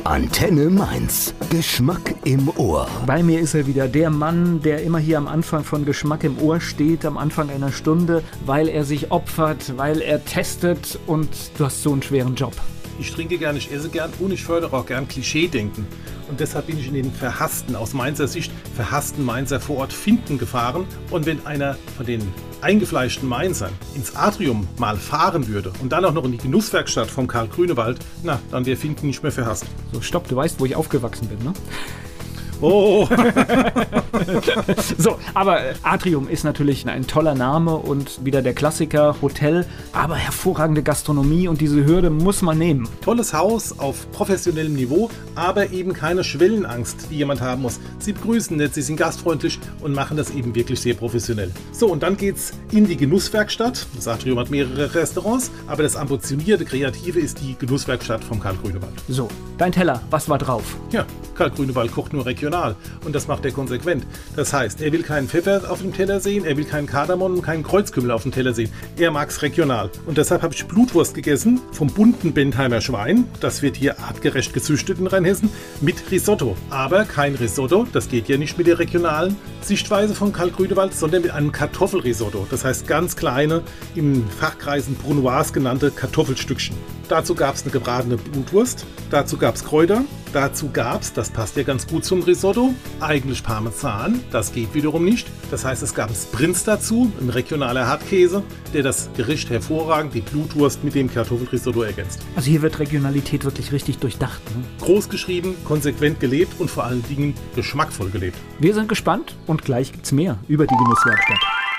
Antenne Mainz. Geschmack im Ohr. Bei mir ist er wieder, der Mann, der immer hier am Anfang von Geschmack im Ohr steht, am Anfang einer Stunde, weil er sich opfert, weil er testet und du hast so einen schweren Job. Ich trinke gern, ich esse gern und ich fördere auch gern Klischeedenken. Und deshalb bin ich in den verhassten, aus Mainzer Sicht, verhassten Mainzer Vorort Finken gefahren. Und wenn einer von den eingefleischten Mainzern ins Atrium mal fahren würde und dann auch noch in die Genusswerkstatt vom Karl Grünewald, na, dann wäre Finken nicht mehr verhasst. So, stopp, du weißt, wo ich aufgewachsen bin, ne? Oh! So, aber Atrium ist natürlich ein toller Name und wieder der Klassiker, Hotel, aber hervorragende Gastronomie und diese Hürde muss man nehmen. Tolles Haus auf professionellem Niveau, aber eben keine Schwellenangst, die jemand haben muss. Sie begrüßen nett, sie sind gastfreundlich und machen das eben wirklich sehr professionell. So, und dann geht's in die Genusswerkstatt. Das Atrium hat mehrere Restaurants, aber das ambitionierte, kreative ist die Genusswerkstatt vom Karl Grünewald. So, dein Teller, was war drauf? Ja, Karl Grünewald kocht nur regional und das macht er konsequent. Das heißt, er will keinen Pfeffer auf dem Teller sehen, er will keinen Kardamom und keinen Kreuzkümmel auf dem Teller sehen. Er mag's regional. Und deshalb habe ich Blutwurst gegessen vom bunten Bentheimer Schwein. Das wird hier artgerecht gezüchtet in Rheinhessen mit Risotto. Aber kein Risotto, das geht ja nicht mit der regionalen Sichtweise von Karl Grünewald, sondern mit einem Kartoffelrisotto. Das heißt ganz kleine, in Fachkreisen Brunoise genannte Kartoffelstückchen. Dazu gab es eine gebratene Blutwurst, dazu gab es Kräuter, dazu gab es, das passt ja ganz gut zum Risotto, eigentlich Parmesan, das geht wiederum nicht. Das heißt, es gab einen Sprinz dazu, ein regionaler Hartkäse, der das Gericht hervorragend, die Blutwurst mit dem Kartoffelrisotto ergänzt. Also hier wird Regionalität wirklich richtig durchdacht, ne? Groß geschrieben, konsequent gelebt und vor allen Dingen geschmackvoll gelebt. Wir sind gespannt und gleich gibt's mehr über die Genusswerkstatt.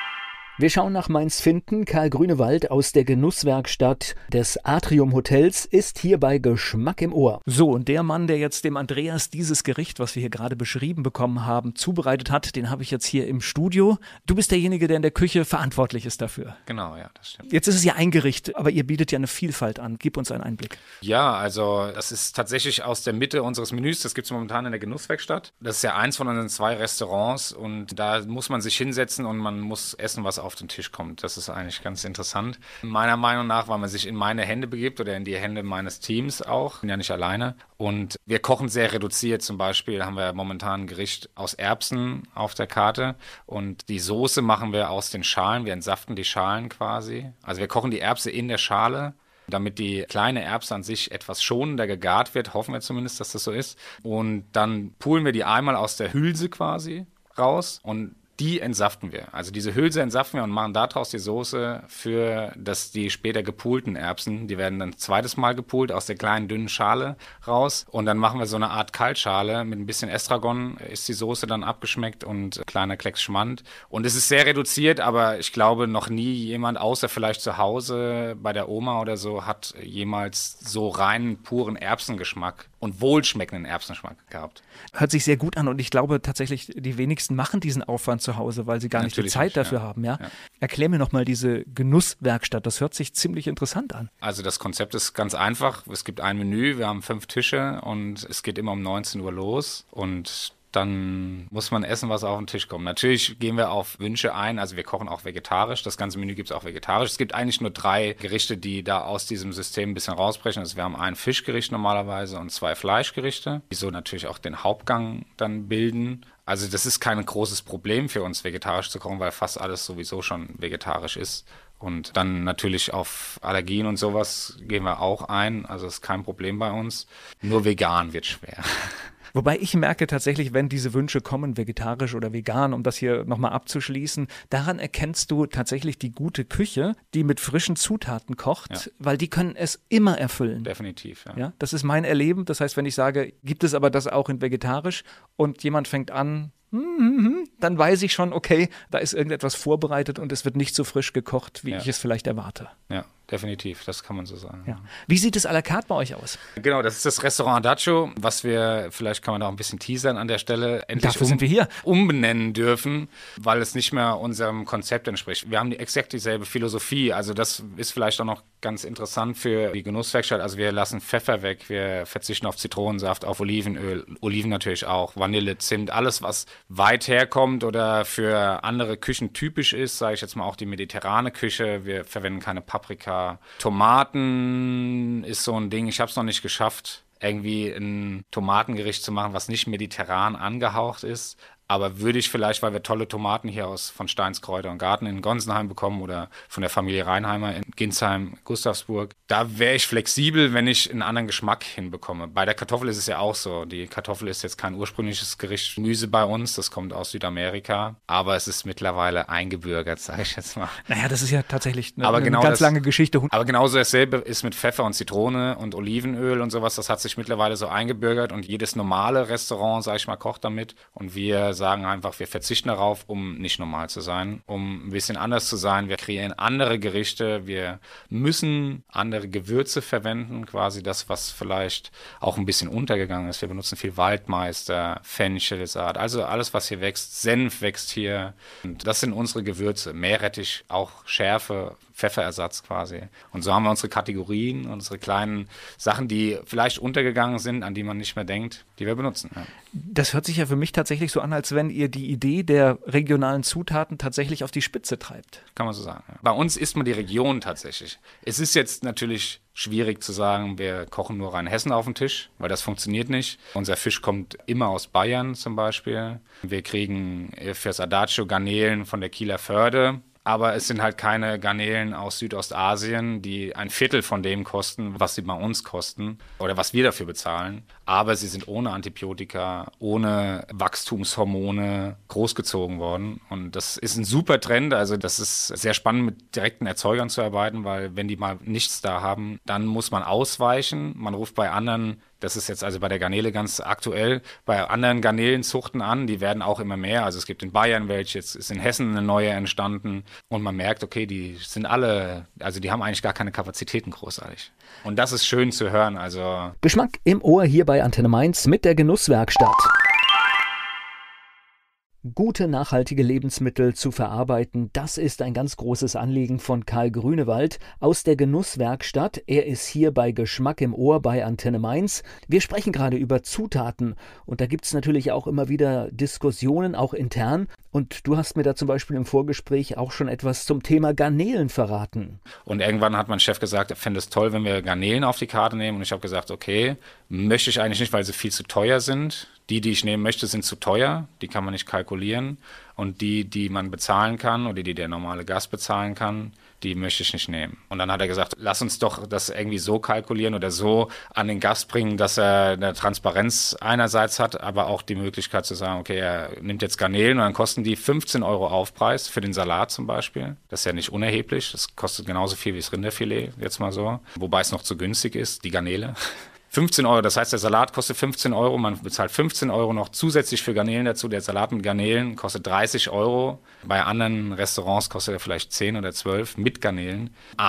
Wir schauen nach Mainz-Finken. Karl Grünewald aus der Genusswerkstatt des Atrium Hotels ist hier bei Geschmack im Ohr. So, und der Mann, der jetzt dem Andreas dieses Gericht, was wir hier gerade beschrieben bekommen haben, zubereitet hat, den habe ich jetzt hier im Studio. Du bist derjenige, der in der Küche verantwortlich ist dafür. Genau, ja, das stimmt. Jetzt ist es ja ein Gericht, aber ihr bietet ja eine Vielfalt an. Gib uns einen Einblick. Ja, also das ist tatsächlich aus der Mitte unseres Menüs. Das gibt es momentan in der Genusswerkstatt. Das ist ja eins von unseren 2 Restaurants und da muss man sich hinsetzen und man muss essen, was auf den Tisch kommt. Das ist eigentlich ganz interessant. Meiner Meinung nach, weil man sich in meine Hände begibt oder in die Hände meines Teams auch. Ich bin ja nicht alleine. Und wir kochen sehr reduziert. Zum Beispiel haben wir momentan ein Gericht aus Erbsen auf der Karte und die Soße machen wir aus den Schalen. Wir entsaften die Schalen quasi. Also wir kochen die Erbse in der Schale, damit die kleine Erbse an sich etwas schonender gegart wird. Hoffen wir zumindest, dass das so ist. Und dann poolen wir die einmal aus der Hülse quasi raus und die entsaften wir. Also diese Hülse entsaften wir und machen daraus die Soße für die später gepoolten Erbsen. Die werden dann ein zweites Mal gepoolt aus der kleinen, dünnen Schale raus. Und dann machen wir so eine Art Kaltschale mit ein bisschen Estragon. Ist die Soße dann abgeschmeckt und kleiner Klecks Schmand. Und es ist sehr reduziert, aber ich glaube, noch nie jemand, außer vielleicht zu Hause bei der Oma oder so, hat jemals so reinen, puren Erbsengeschmack und wohlschmeckenden Erbsengeschmack gehabt. Hört sich sehr gut an und ich glaube tatsächlich, die wenigsten machen diesen Aufwand zu Hause, weil sie gar nicht die Zeit dafür haben. Ja? Erklär mir nochmal diese Genusswerkstatt, das hört sich ziemlich interessant an. Also das Konzept ist ganz einfach, es gibt ein Menü, wir haben 5 Tische und es geht immer um 19 Uhr los und dann muss man essen, was auf den Tisch kommt. Natürlich gehen wir auf Wünsche ein, also wir kochen auch vegetarisch, das ganze Menü gibt es auch vegetarisch. Es gibt eigentlich nur 3 Gerichte, die da aus diesem System ein bisschen rausbrechen. Also wir haben ein Fischgericht normalerweise und 2 Fleischgerichte, die so natürlich auch den Hauptgang dann bilden. Also das ist kein großes Problem für uns, vegetarisch zu kochen, weil fast alles sowieso schon vegetarisch ist. Und dann natürlich auf Allergien und sowas gehen wir auch ein, also ist kein Problem bei uns. Nur vegan wird schwer. Wobei ich merke tatsächlich, wenn diese Wünsche kommen, vegetarisch oder vegan, um das hier nochmal abzuschließen, daran erkennst du tatsächlich die gute Küche, die mit frischen Zutaten kocht, weil die können es immer erfüllen. Definitiv, ja. Ja, das ist mein Erleben. Das heißt, wenn ich sage, gibt es aber das auch in vegetarisch und jemand fängt an, dann weiß ich schon, okay, da ist irgendetwas vorbereitet und es wird nicht so frisch gekocht, wie ich es vielleicht erwarte. Ja, definitiv, das kann man so sagen. Ja. Wie sieht es à la carte bei euch aus? Genau, das ist das Restaurant Adagio, was wir, vielleicht kann man da auch ein bisschen teasern an der Stelle, endlich Dafür sind wir hier. Umbenennen dürfen, weil es nicht mehr unserem Konzept entspricht. Wir haben exakt dieselbe Philosophie, also das ist vielleicht auch noch ganz interessant für die Genusswerkstatt. Also wir lassen Pfeffer weg, wir verzichten auf Zitronensaft, auf Olivenöl, Oliven natürlich auch, Vanille, Zimt, alles was weit herkommt oder für andere Küchen typisch ist, sage ich jetzt mal auch die mediterrane Küche. Wir verwenden keine Paprika. Tomaten ist so ein Ding, ich habe es noch nicht geschafft, irgendwie ein Tomatengericht zu machen, was nicht mediterran angehaucht ist. Aber würde ich vielleicht, weil wir tolle Tomaten hier von Steins Kräuter und Garten in Gonsenheim bekommen oder von der Familie Reinheimer in Ginsheim, Gustavsburg, da wäre ich flexibel, wenn ich einen anderen Geschmack hinbekomme. Bei der Kartoffel ist es ja auch so. Die Kartoffel ist jetzt kein ursprüngliches Gericht Gemüse bei uns, das kommt aus Südamerika, aber es ist mittlerweile eingebürgert, sage ich jetzt mal. Naja, das ist ja tatsächlich eine ganz lange Geschichte. Aber genauso dasselbe ist mit Pfeffer und Zitrone und Olivenöl und sowas, das hat sich mittlerweile so eingebürgert und jedes normale Restaurant, sage ich mal, kocht damit und wir sagen einfach, wir verzichten darauf, um nicht normal zu sein, um ein bisschen anders zu sein. Wir kreieren andere Gerichte, wir müssen andere Gewürze verwenden, quasi das, was vielleicht auch ein bisschen untergegangen ist. Wir benutzen viel Waldmeister, Fenchelsaat, also alles, was hier wächst. Senf wächst hier. Und das sind unsere Gewürze. Meerrettich, auch Schärfe, Pfefferersatz quasi. Und so haben wir unsere Kategorien, unsere kleinen Sachen, die vielleicht untergegangen sind, an die man nicht mehr denkt, die wir benutzen. Ja. Das hört sich ja für mich tatsächlich so an, als wenn ihr die Idee der regionalen Zutaten tatsächlich auf die Spitze treibt. Kann man so sagen. Ja. Bei uns isst man die Region tatsächlich. Es ist jetzt natürlich schwierig zu sagen, wir kochen nur Rheinhessen auf den Tisch, weil das funktioniert nicht. Unser Fisch kommt immer aus Bayern zum Beispiel. Wir kriegen fürs Adagio Garnelen von der Kieler Förde. Aber es sind halt keine Garnelen aus Südostasien, die ein Viertel von dem kosten, was sie bei uns kosten oder was wir dafür bezahlen. Aber sie sind ohne Antibiotika, ohne Wachstumshormone großgezogen worden. Und das ist ein super Trend. Also das ist sehr spannend, mit direkten Erzeugern zu arbeiten, weil wenn die mal nichts da haben, dann muss man ausweichen. Man ruft bei anderen, das ist jetzt also bei der Garnele ganz aktuell, bei anderen Garnelenzuchten an, die werden auch immer mehr. Also es gibt in Bayern welche, jetzt ist in Hessen eine neue entstanden und man merkt, okay, die sind alle, also die haben eigentlich gar keine Kapazitäten großartig. Und das ist schön zu hören. Also Geschmack im Ohr hier bei Antenne Mainz mit der Genusswerkstatt. Gute, nachhaltige Lebensmittel zu verarbeiten, das ist ein ganz großes Anliegen von Karl Grünewald aus der Genusswerkstatt. Er ist hier bei Geschmack im Ohr bei Antenne Mainz. Wir sprechen gerade über Zutaten und da gibt es natürlich auch immer wieder Diskussionen, auch intern. Und du hast mir da zum Beispiel im Vorgespräch auch schon etwas zum Thema Garnelen verraten. Und irgendwann hat mein Chef gesagt, er fände es toll, wenn wir Garnelen auf die Karte nehmen. Und ich habe gesagt, okay, möchte ich eigentlich nicht, weil sie viel zu teuer sind. Die ich nehmen möchte, sind zu teuer. Die kann man nicht kalkulieren. Und die man bezahlen kann oder die der normale Gast bezahlen kann, die möchte ich nicht nehmen. Und dann hat er gesagt, lass uns doch das irgendwie so kalkulieren oder so an den Gast bringen, dass er eine Transparenz einerseits hat, aber auch die Möglichkeit zu sagen, okay, er nimmt jetzt Garnelen und dann kosten die 15 € Aufpreis für den Salat zum Beispiel. Das ist ja nicht unerheblich. Das kostet genauso viel wie das Rinderfilet, jetzt mal so. Wobei es noch zu günstig ist, die Garnele. 15 €, das heißt, der Salat kostet 15 €, man bezahlt 15 € noch zusätzlich für Garnelen dazu. Der Salat mit Garnelen kostet 30 €. Bei anderen Restaurants kostet er vielleicht 10 oder 12 mit Garnelen.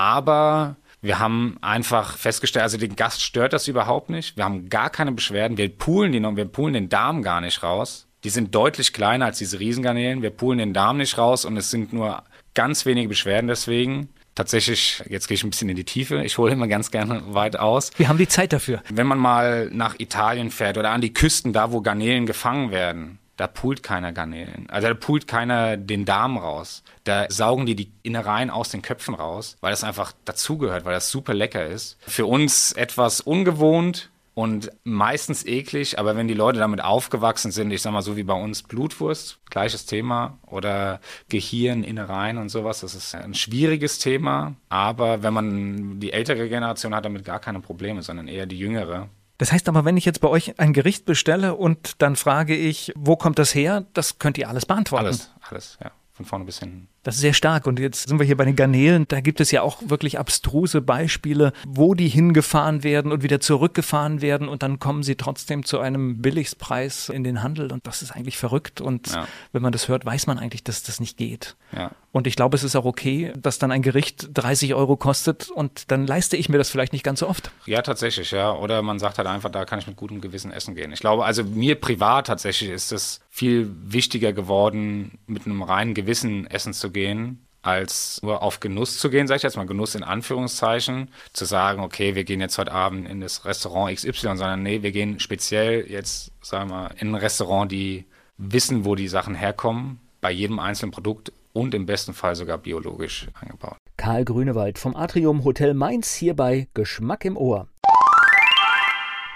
Aber wir haben einfach festgestellt, also den Gast stört das überhaupt nicht. Wir haben gar keine Beschwerden. Wir poolen den Darm gar nicht raus. Die sind deutlich kleiner als diese Riesengarnelen. Wir poolen den Darm nicht raus und es sind nur ganz wenige Beschwerden deswegen. Tatsächlich, jetzt gehe ich ein bisschen in die Tiefe, ich hole immer ganz gerne weit aus. Wir haben die Zeit dafür. Wenn man mal nach Italien fährt oder an die Küsten, da wo Garnelen gefangen werden, da poolt keiner Garnelen. Also da poolt keiner den Darm raus. Da saugen die Innereien aus den Köpfen raus, weil das einfach dazugehört, weil das super lecker ist. Für uns etwas ungewohnt und meistens eklig, aber wenn die Leute damit aufgewachsen sind, ich sag mal so wie bei uns Blutwurst, gleiches Thema, oder Gehirn, Innereien und sowas, das ist ein schwieriges Thema, aber wenn man die ältere Generation hat, damit gar keine Probleme, sondern eher die jüngere. Das heißt aber, wenn ich jetzt bei euch ein Gericht bestelle und dann frage ich, wo kommt das her, das könnt ihr alles beantworten? Alles, ja, von vorne bis hinten. Das ist sehr stark. Und jetzt sind wir hier bei den Garnelen. Da gibt es ja auch wirklich abstruse Beispiele, wo die hingefahren werden und wieder zurückgefahren werden. Und dann kommen sie trotzdem zu einem Billigpreis in den Handel. Und das ist eigentlich verrückt. Und wenn man das hört, weiß man eigentlich, dass das nicht geht. Ja. Und ich glaube, es ist auch okay, dass dann ein Gericht 30 € kostet. Und dann leiste ich mir das vielleicht nicht ganz so oft. Ja, tatsächlich, ja. Oder man sagt halt einfach, da kann ich mit gutem Gewissen essen gehen. Ich glaube, also mir privat tatsächlich ist es viel wichtiger geworden, mit einem reinen Gewissen essen zu gehen, als nur auf Genuss zu gehen, sage ich jetzt mal, Genuss in Anführungszeichen, zu sagen, okay, wir gehen jetzt heute Abend in das Restaurant XY, sondern nee, wir gehen speziell jetzt, sagen wir, in ein Restaurant, die wissen, wo die Sachen herkommen, bei jedem einzelnen Produkt und im besten Fall sogar biologisch angebaut. Karl Grünewald vom Atrium Hotel Mainz hier bei Geschmack im Ohr.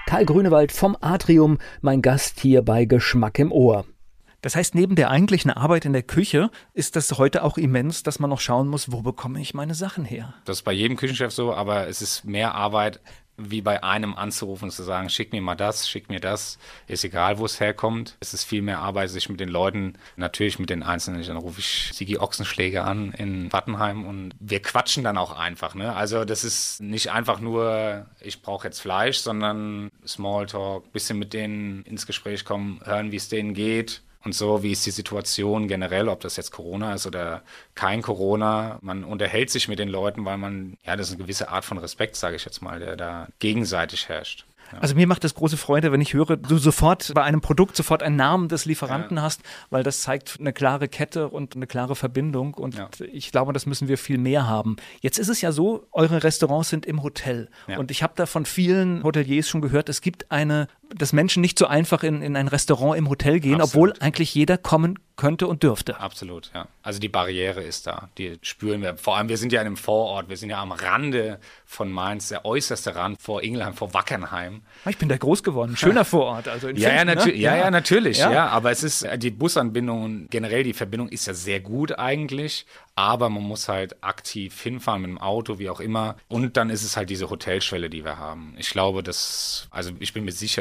Karl Grünewald vom Atrium, mein Gast hier bei Geschmack im Ohr. Das heißt, neben der eigentlichen Arbeit in der Küche ist das heute auch immens, dass man noch schauen muss, wo bekomme ich meine Sachen her? Das ist bei jedem Küchenchef so, aber es ist mehr Arbeit, wie bei einem anzurufen und zu sagen, schick mir mal das, schick mir das, ist egal, wo es herkommt. Es ist viel mehr Arbeit, sich mit den Leuten, natürlich mit den Einzelnen, dann rufe ich Sigi Ochsenschläger an in Wattenheim und wir quatschen dann auch einfach. Ne? Also das ist nicht einfach nur, ich brauche jetzt Fleisch, sondern Smalltalk, bisschen mit denen ins Gespräch kommen, hören, wie es denen geht. Und so, wie ist die Situation generell, ob das jetzt Corona ist oder kein Corona. Man unterhält sich mit den Leuten, weil das ist eine gewisse Art von Respekt, sage ich jetzt mal, der da gegenseitig herrscht. Ja. Also mir macht es große Freude, wenn ich höre, du sofort bei einem Produkt sofort einen Namen des Lieferanten hast, weil das zeigt eine klare Kette und eine klare Verbindung und ich glaube, das müssen wir viel mehr haben. Jetzt ist es ja so, eure Restaurants sind im Hotel und ich habe da von vielen Hoteliers schon gehört, es gibt dass Menschen nicht so einfach in ein Restaurant im Hotel gehen, obwohl eigentlich jeder kommen könnte und dürfte. Absolut, ja. Also die Barriere ist da, die spüren wir. Vor allem, wir sind ja in einem Vorort, wir sind ja am Rande von Mainz, der äußerste Rand vor Ingelheim, vor Wackernheim. Ich bin da groß geworden, schöner Vorort. Also in natürlich, aber es ist, die Busanbindung und generell die Verbindung ist ja sehr gut eigentlich, aber man muss halt aktiv hinfahren mit dem Auto, wie auch immer. Und dann ist es halt diese Hotelschwelle, die wir haben. Ich glaube, ich bin mir sicher,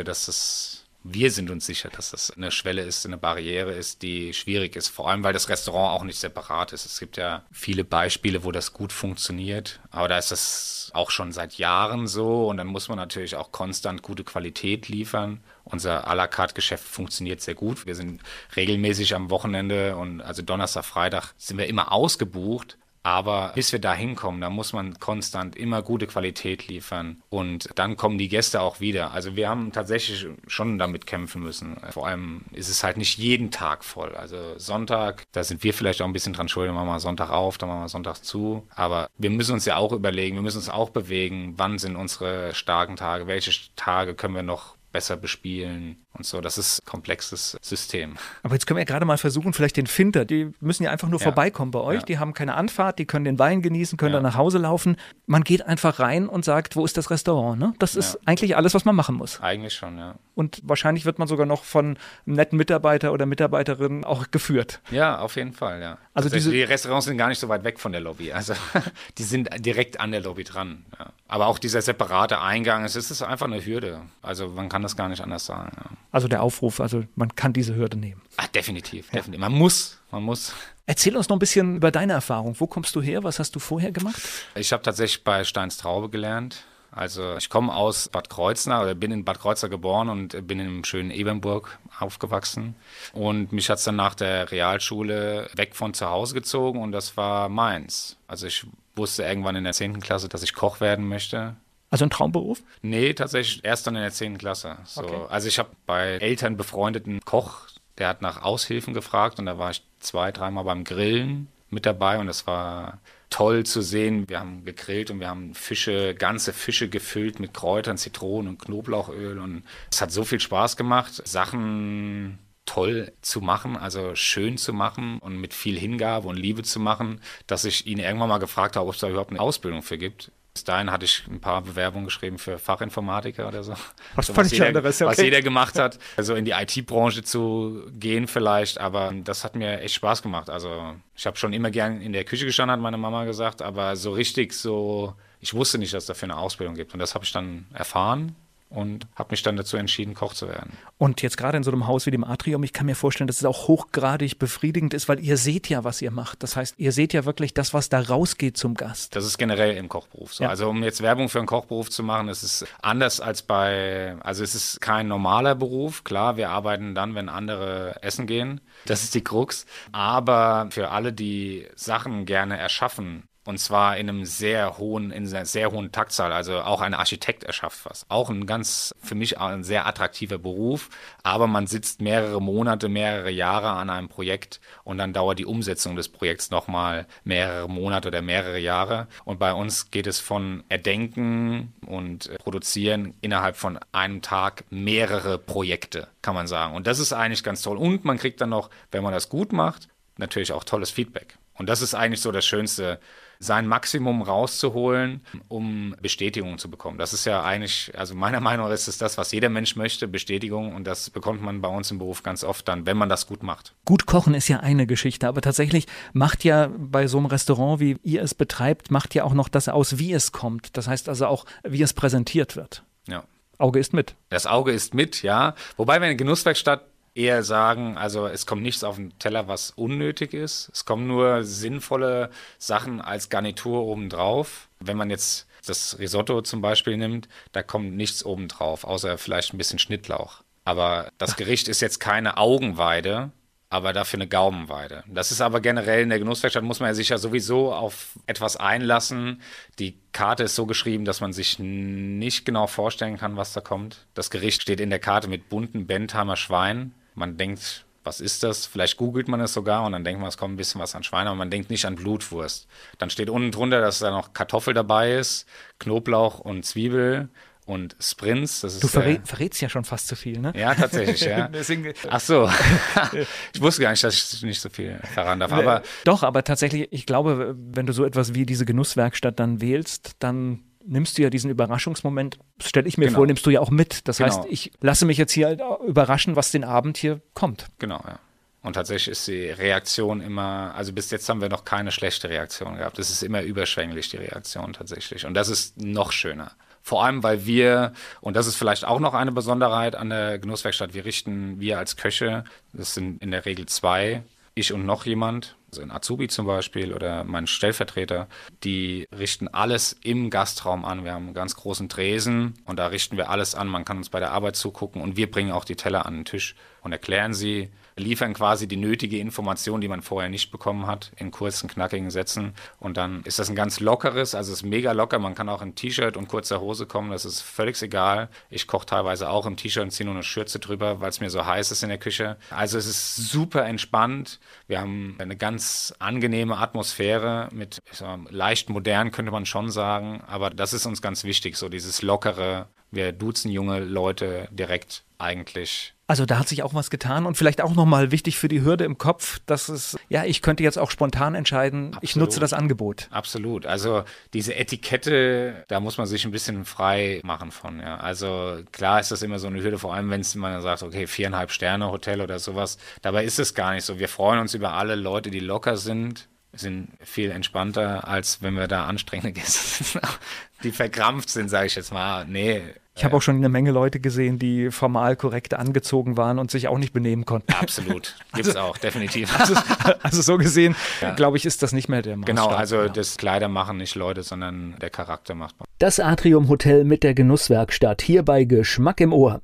wir sind uns sicher, dass das eine Schwelle ist, eine Barriere ist, die schwierig ist. Vor allem, weil das Restaurant auch nicht separat ist. Es gibt ja viele Beispiele, wo das gut funktioniert. Aber da ist das auch schon seit Jahren so. Und dann muss man natürlich auch konstant gute Qualität liefern. Unser à la carte Geschäft funktioniert sehr gut. Wir sind regelmäßig am Wochenende und also Donnerstag, Freitag sind wir immer ausgebucht. Aber bis wir da hinkommen, da muss man konstant immer gute Qualität liefern und dann kommen die Gäste auch wieder. Also wir haben tatsächlich schon damit kämpfen müssen. Vor allem ist es halt nicht jeden Tag voll. Also Sonntag, da sind wir vielleicht auch ein bisschen dran schuld, dann machen wir Sonntag auf, dann machen wir Sonntag zu. Aber wir müssen uns ja auch überlegen, wir müssen uns auch bewegen, wann sind unsere starken Tage, welche Tage können wir noch besser bespielen und so. Das ist ein komplexes System. Aber jetzt können wir ja gerade mal versuchen, vielleicht den Finter, die müssen ja einfach nur vorbeikommen bei euch, die haben keine Anfahrt, die können den Wein genießen, können dann nach Hause laufen. Man geht einfach rein und sagt, wo ist das Restaurant? Ne? Das ist eigentlich alles, was man machen muss. Eigentlich schon, ja. Und wahrscheinlich wird man sogar noch von einem netten Mitarbeiter oder Mitarbeiterin auch geführt. Ja, auf jeden Fall, ja. Also die Restaurants sind gar nicht so weit weg von der Lobby. Also die sind direkt an der Lobby dran. Ja. Aber auch dieser separate Eingang, es ist einfach eine Hürde. Also man kann das gar nicht anders sagen. Ja. Also der Aufruf, also man kann diese Hürde nehmen. Definitiv. Man muss. Erzähl uns noch ein bisschen über deine Erfahrung. Wo kommst du her? Was hast du vorher gemacht? Ich habe tatsächlich bei Steins Traube gelernt. Also ich komme aus Bad Kreuznach, oder bin in Bad Kreuznach geboren und bin im schönen Ebernburg aufgewachsen. Und mich hat es dann nach der Realschule weg von zu Hause gezogen und das war Mainz. Also ich wusste irgendwann in der 10. Klasse, dass ich Koch werden möchte. Also ein Traumberuf? Nee, tatsächlich erst dann in der 10. Klasse. So. Okay. Also ich habe bei Eltern befreundeten Koch, der hat nach Aushilfen gefragt und da war ich 2-3 Mal beim Grillen mit dabei und das war toll zu sehen. Wir haben gegrillt und wir haben ganze Fische gefüllt mit Kräutern, Zitronen und Knoblauchöl und es hat so viel Spaß gemacht, Sachen toll zu machen, also schön zu machen und mit viel Hingabe und Liebe zu machen, dass ich ihn irgendwann mal gefragt habe, ob es da überhaupt eine Ausbildung für gibt. Bis dahin hatte ich ein paar Bewerbungen geschrieben für Fachinformatiker oder so. Was jeder gemacht hat. Also in die IT-Branche zu gehen vielleicht, aber das hat mir echt Spaß gemacht. Also ich habe schon immer gern in der Küche gestanden, hat meine Mama gesagt, aber so richtig ich wusste nicht, dass es dafür eine Ausbildung gibt. Und das habe ich dann erfahren und habe mich dann dazu entschieden, Koch zu werden. Und jetzt gerade in so einem Haus wie dem Atrium, ich kann mir vorstellen, dass es auch hochgradig befriedigend ist, weil ihr seht ja, was ihr macht. Das heißt, ihr seht ja wirklich das, was da rausgeht zum Gast. Das ist generell im Kochberuf so. Ja. Also um jetzt Werbung für einen Kochberuf zu machen, es ist anders als also es ist kein normaler Beruf. Klar, wir arbeiten dann, wenn andere essen gehen. Das ist die Krux. Aber für alle, die Sachen gerne erschaffen, und zwar in einer sehr hohen Taktzahl. Also auch ein Architekt erschafft was. Auch für mich ein sehr attraktiver Beruf. Aber man sitzt mehrere Monate, mehrere Jahre an einem Projekt und dann dauert die Umsetzung des Projekts nochmal mehrere Monate oder mehrere Jahre. Und bei uns geht es von Erdenken und Produzieren innerhalb von einem Tag mehrere Projekte, kann man sagen. Und das ist eigentlich ganz toll. Und man kriegt dann noch, wenn man das gut macht, natürlich auch tolles Feedback. Und das ist eigentlich so das Schönste, sein Maximum rauszuholen, um Bestätigung zu bekommen. Das ist ja eigentlich, also meiner Meinung nach ist es das, was jeder Mensch möchte, Bestätigung. Und das bekommt man bei uns im Beruf ganz oft dann, wenn man das gut macht. Gut kochen ist ja eine Geschichte, aber tatsächlich macht ja bei so einem Restaurant, wie ihr es betreibt, macht ja auch noch das aus, wie es kommt. Das heißt also auch, wie es präsentiert wird. Ja. Auge ist mit. Das Auge ist mit, ja. Wobei wir in der Genusswerkstatt eher sagen, also es kommt nichts auf den Teller, was unnötig ist. Es kommen nur sinnvolle Sachen als Garnitur obendrauf. Wenn man jetzt das Risotto zum Beispiel nimmt, da kommt nichts obendrauf, außer vielleicht ein bisschen Schnittlauch. Aber das Gericht ist jetzt keine Augenweide, aber dafür eine Gaumenweide. Das ist aber generell in der Genusswerkstatt, muss man ja sich ja sowieso auf etwas einlassen. Die Karte ist so geschrieben, dass man sich nicht genau vorstellen kann, was da kommt. Das Gericht steht in der Karte mit bunten Bentheimer Schwein. Man denkt, was ist das? Vielleicht googelt man es sogar und dann denkt man, es kommt ein bisschen was an Schwein, aber man denkt nicht an Blutwurst. Dann steht unten drunter, dass da noch Kartoffel dabei ist, Knoblauch und Zwiebel und Sprints. Das ist, du verrätst ja schon fast zu viel, ne? Ja, tatsächlich, ja. Ach so. Ich wusste gar nicht, dass ich nicht so viel verraten darf. Aber doch, aber tatsächlich, ich glaube, wenn du so etwas wie diese Genusswerkstatt dann wählst, dann nimmst du ja diesen Überraschungsmoment, stelle ich mir vor, nimmst du ja auch mit. Das heißt, ich lasse mich jetzt hier überraschen, was den Abend hier kommt. Genau, ja. Und tatsächlich ist die Reaktion immer, also bis jetzt haben wir noch keine schlechte Reaktion gehabt. Es ist immer überschwänglich, die Reaktion tatsächlich. Und das ist noch schöner. Vor allem, weil wir, und das ist vielleicht auch noch eine Besonderheit an der Genusswerkstatt, wir als Köche, das sind in der Regel 2, ich und noch jemand, also ein Azubi zum Beispiel oder mein Stellvertreter, die richten alles im Gastraum an. Wir haben einen ganz großen Tresen und da richten wir alles an. Man kann uns bei der Arbeit zugucken und wir bringen auch die Teller an den Tisch und erklären sie, liefern quasi die nötige Information, die man vorher nicht bekommen hat, in kurzen, knackigen Sätzen. Und dann ist das ein ganz lockeres, also es ist mega locker. Man kann auch in T-Shirt und kurzer Hose kommen, das ist völlig egal. Ich koche teilweise auch im T-Shirt und ziehe nur eine Schürze drüber, weil es mir so heiß ist in der Küche. Also es ist super entspannt. Wir haben eine ganz angenehme Atmosphäre mit, leicht modern, könnte man schon sagen. Aber das ist uns ganz wichtig, so dieses lockere. Wir duzen junge Leute direkt eigentlich. Also da hat sich auch was getan und vielleicht auch nochmal wichtig für die Hürde im Kopf, dass es, ja, ich könnte jetzt auch spontan entscheiden, Absolut. Ich nutze das Angebot. Absolut. Also diese Etikette, da muss man sich ein bisschen frei machen von, ja. Also klar ist das immer so eine Hürde, vor allem wenn man sagt, okay, 4,5 Sterne Hotel oder sowas. Dabei ist es gar nicht so. Wir freuen uns über alle Leute, die locker sind viel entspannter, als wenn wir da anstrengende Gäste sind, die verkrampft sind, sage ich jetzt mal. Nee. Ich habe auch schon eine Menge Leute gesehen, die formal korrekt angezogen waren und sich auch nicht benehmen konnten. Absolut, gibt es auch, definitiv. Also so gesehen, glaube ich, ist das nicht mehr der Maßstab. Genau, also das Kleider machen nicht Leute, sondern der Charakter macht man. Das Atrium Hotel mit der Genusswerkstatt, hier bei Geschmack im Ohr.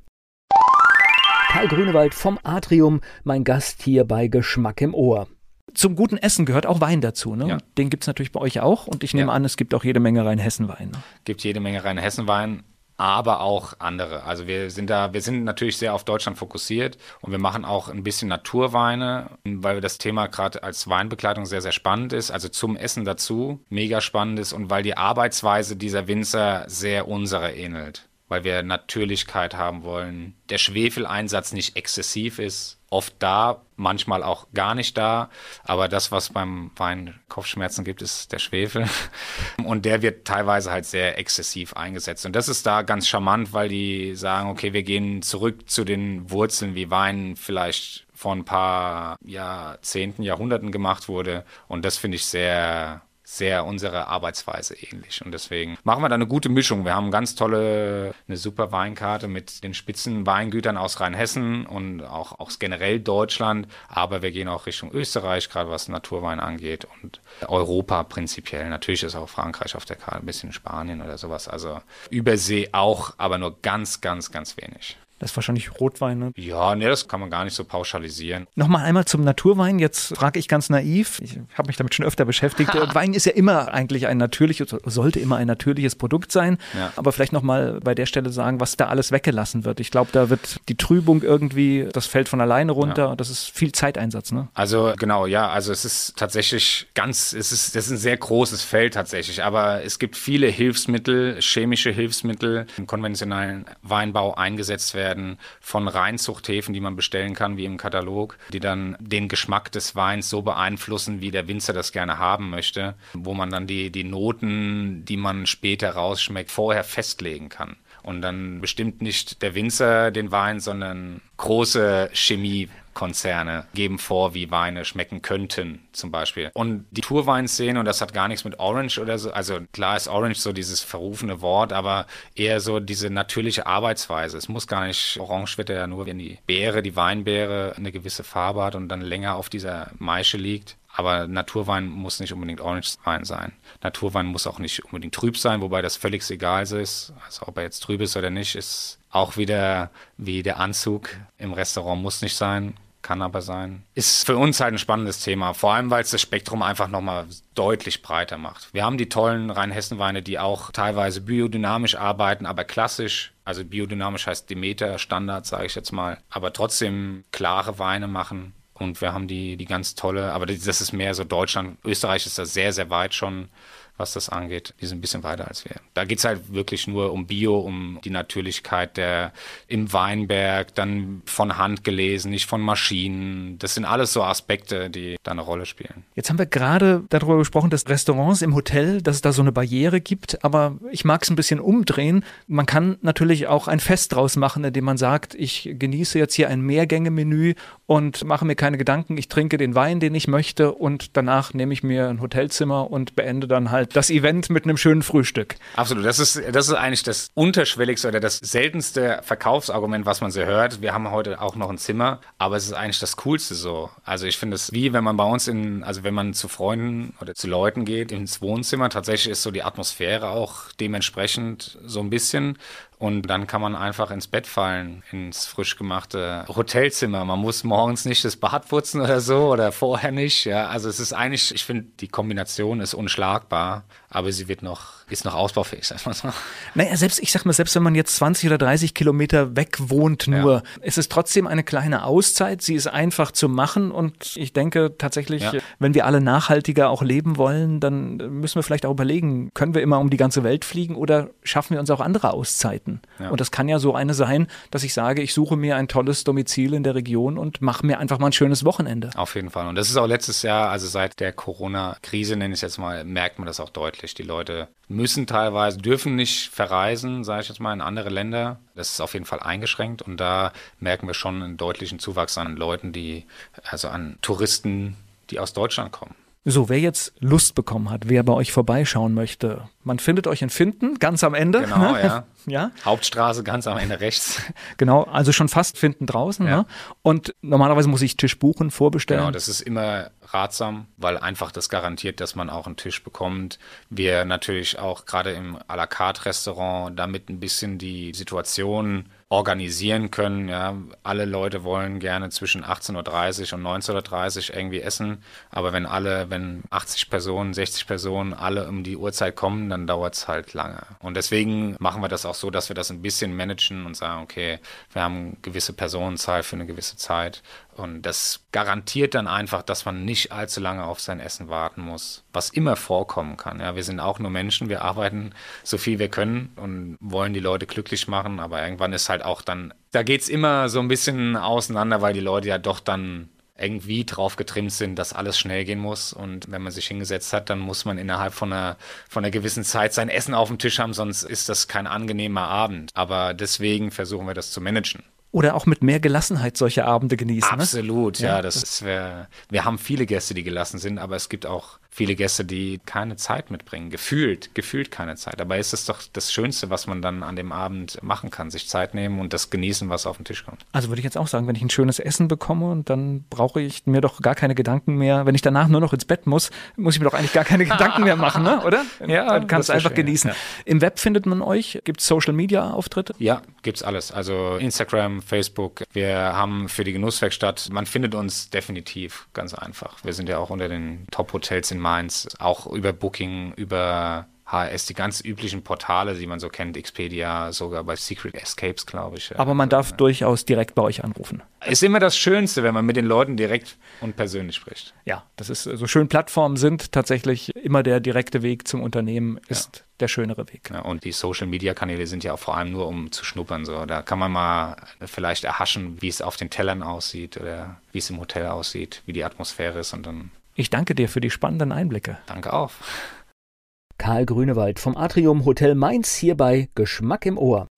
Karl Grünewald vom Atrium, mein Gast hier bei Geschmack im Ohr. Zum guten Essen gehört auch Wein dazu, ne? Ja. Den gibt es natürlich bei euch auch und ich nehme an, es gibt auch jede Menge Rheinhessen-Wein. Ne? Gibt jede Menge Rheinhessen-Wein, aber auch andere. Also wir sind natürlich sehr auf Deutschland fokussiert und wir machen auch ein bisschen Naturweine, weil das Thema gerade als Weinbegleitung sehr, sehr spannend ist, also zum Essen dazu mega spannend ist und weil die Arbeitsweise dieser Winzer sehr unserer ähnelt, weil wir Natürlichkeit haben wollen, der Schwefeleinsatz nicht exzessiv ist, oft da, manchmal auch gar nicht da, aber das, was beim Wein Kopfschmerzen gibt, ist der Schwefel und der wird teilweise halt sehr exzessiv eingesetzt und das ist da ganz charmant, weil die sagen, okay, wir gehen zurück zu den Wurzeln, wie Wein vielleicht vor ein paar Jahrzehnten, Jahrhunderten gemacht wurde und das finde ich sehr unserer Arbeitsweise ähnlich. Und deswegen machen wir da eine gute Mischung. Wir haben eine super Weinkarte mit den Spitzenweingütern aus Rheinhessen und auch aus generell Deutschland. Aber wir gehen auch Richtung Österreich, gerade was Naturwein angeht und Europa prinzipiell. Natürlich ist auch Frankreich auf der Karte, ein bisschen Spanien oder sowas. Also Übersee auch, aber nur ganz, ganz, ganz wenig. Das ist wahrscheinlich Rotwein, ne? Ja, das kann man gar nicht so pauschalisieren. Nochmal einmal zum Naturwein. Jetzt frage ich ganz naiv. Ich habe mich damit schon öfter beschäftigt. Wein ist ja immer eigentlich sollte immer ein natürliches Produkt sein. Ja. Aber vielleicht nochmal bei der Stelle sagen, was da alles weggelassen wird. Ich glaube, da wird die Trübung irgendwie, das fällt von alleine runter. Ja. Das ist viel Zeiteinsatz, ne? Also genau, ja. Also es ist tatsächlich das ist ein sehr großes Feld tatsächlich. Aber es gibt viele Hilfsmittel, chemische Hilfsmittel, im konventionellen Weinbau eingesetzt werden, werden von Reinzuchthäfen, die man bestellen kann, wie im Katalog, die dann den Geschmack des Weins so beeinflussen, wie der Winzer das gerne haben möchte, wo man dann die Noten, die man später rausschmeckt, vorher festlegen kann. Und dann bestimmt nicht der Winzer den Wein, sondern große Chemiekonzerne geben vor, wie Weine schmecken könnten, zum Beispiel. Und die Naturweinszene, und das hat gar nichts mit Orange oder so, also klar ist Orange so dieses verrufene Wort, aber eher so diese natürliche Arbeitsweise. Es muss gar nicht, Orange wird ja nur, wenn die Weinbeere eine gewisse Farbe hat und dann länger auf dieser Maische liegt. Aber Naturwein muss nicht unbedingt Orange-Wein sein. Naturwein muss auch nicht unbedingt trüb sein, wobei das völlig egal ist. Also ob er jetzt trüb ist oder nicht, ist auch wieder wie der Anzug im Restaurant, muss nicht sein, kann aber sein. Ist für uns halt ein spannendes Thema, vor allem weil es das Spektrum einfach nochmal deutlich breiter macht. Wir haben die tollen Rheinhessen-Weine, die auch teilweise biodynamisch arbeiten, aber klassisch. Also biodynamisch heißt Demeter, Standard, sage ich jetzt mal. Aber trotzdem klare Weine machen. Und wir haben die ganz tolle, aber das ist mehr so Deutschland. Österreich ist da sehr, sehr weit schon, was das angeht. Die sind ein bisschen weiter als wir. Da geht es halt wirklich nur um Bio, um die Natürlichkeit im Weinberg, dann von Hand gelesen, nicht von Maschinen. Das sind alles so Aspekte, die da eine Rolle spielen. Jetzt haben wir gerade darüber gesprochen, dass Restaurants im Hotel, dass es da so eine Barriere gibt, aber ich mag es ein bisschen umdrehen. Man kann natürlich auch ein Fest draus machen, indem man sagt, ich genieße jetzt hier ein Mehrgänge-Menü und mache mir keine Gedanken, ich trinke den Wein, den ich möchte und danach nehme ich mir ein Hotelzimmer und beende dann halt das Event mit einem schönen Frühstück. Absolut, das ist eigentlich das unterschwelligste oder das seltenste Verkaufsargument, was man so hört. Wir haben heute auch noch ein Zimmer, aber es ist eigentlich das Coolste so. Also ich finde es wie, wenn man bei uns wenn man zu Freunden oder zu Leuten geht ins Wohnzimmer, tatsächlich ist so die Atmosphäre auch dementsprechend so ein bisschen. Und dann kann man einfach ins Bett fallen, ins frisch gemachte Hotelzimmer. Man muss morgens nicht das Bad putzen oder so oder vorher nicht. Ja, also es ist eigentlich, ich finde, die Kombination ist unschlagbar, aber sie ist noch ausbaufähig, sag ich mal so. Naja, selbst wenn man jetzt 20 oder 30 Kilometer weg wohnt nur, ist es trotzdem eine kleine Auszeit. Sie ist einfach zu machen und ich denke tatsächlich, wenn wir alle nachhaltiger auch leben wollen, dann müssen wir vielleicht auch überlegen, können wir immer um die ganze Welt fliegen oder schaffen wir uns auch andere Auszeiten? Ja. Und das kann ja so eine sein, dass ich sage, ich suche mir ein tolles Domizil in der Region und mache mir einfach mal ein schönes Wochenende. Auf jeden Fall. Und das ist auch letztes Jahr, also seit der Corona-Krise, nenne ich es jetzt mal, merkt man das auch deutlich. Die Leute dürfen nicht verreisen, sage ich jetzt mal, in andere Länder. Das ist auf jeden Fall eingeschränkt und da merken wir schon einen deutlichen Zuwachs an Leuten, an Touristen, die aus Deutschland kommen. So, wer jetzt Lust bekommen hat, wer bei euch vorbeischauen möchte, man findet euch in Finden, ganz am Ende. Genau, ja. Ja. Hauptstraße ganz am Ende rechts. Genau, also schon fast Finden draußen. Ja. Ne? Und normalerweise muss ich Tisch buchen, vorbestellen. Genau, das ist immer ratsam, weil einfach das garantiert, dass man auch einen Tisch bekommt. Wir natürlich auch gerade im à la carte Restaurant damit ein bisschen die Situation organisieren können. Ja. Alle Leute wollen gerne zwischen 18.30 Uhr und 19.30 Uhr irgendwie essen, aber wenn 80 Personen, 60 Personen alle um die Uhrzeit kommen, dann dauert es halt lange. Und deswegen machen wir das auch so, dass wir das ein bisschen managen und sagen, okay, wir haben eine gewisse Personenzahl für eine gewisse Zeit. Und das garantiert dann einfach, dass man nicht allzu lange auf sein Essen warten muss, was immer vorkommen kann. Ja, wir sind auch nur Menschen, wir arbeiten so viel wir können und wollen die Leute glücklich machen, aber irgendwann ist halt auch dann, da geht's immer so ein bisschen auseinander, weil die Leute ja doch dann irgendwie drauf getrimmt sind, dass alles schnell gehen muss. Und wenn man sich hingesetzt hat, dann muss man innerhalb von einer gewissen Zeit sein Essen auf dem Tisch haben, sonst ist das kein angenehmer Abend. Aber deswegen versuchen wir das zu managen. Oder auch mit mehr Gelassenheit solche Abende genießen. Absolut, ne? Ja, wir haben viele Gäste, die gelassen sind, aber es gibt auch viele Gäste, die keine Zeit mitbringen. Gefühlt keine Zeit. Dabei ist es doch das Schönste, was man dann an dem Abend machen kann, sich Zeit nehmen und das genießen, was auf den Tisch kommt. Also würde ich jetzt auch sagen, wenn ich ein schönes Essen bekomme und dann brauche ich mir doch gar keine Gedanken mehr. Wenn ich danach nur noch ins Bett muss ich mir doch eigentlich gar keine Gedanken mehr machen, ne? Oder? Ja, dann kannst du einfach genießen. Ja. Im Web findet man euch? Gibt es Social-Media-Auftritte? Ja, gibt's alles. Also Instagram, Facebook. Wir haben für die Genusswerkstatt, man findet uns definitiv ganz einfach. Wir sind ja auch unter den Top-Hotels in Mainz, auch über Booking, über HRS, die ganz üblichen Portale, die man so kennt, Expedia, sogar bei Secret Escapes, glaube ich. Aber man darf durchaus direkt bei euch anrufen. Ist immer das Schönste, wenn man mit den Leuten direkt und persönlich spricht. Ja, das ist so schön. Plattformen sind tatsächlich immer der direkte Weg zum Unternehmen, ist der schönere Weg. Ja, und die Social-Media-Kanäle sind ja auch vor allem nur, um zu schnuppern. So. Da kann man mal vielleicht erhaschen, wie es auf den Tellern aussieht oder wie es im Hotel aussieht, wie die Atmosphäre ist. Und dann ich danke dir für die spannenden Einblicke. Danke auch. Karl Grünewald vom Atrium Hotel Mainz hier bei Geschmack im Ohr.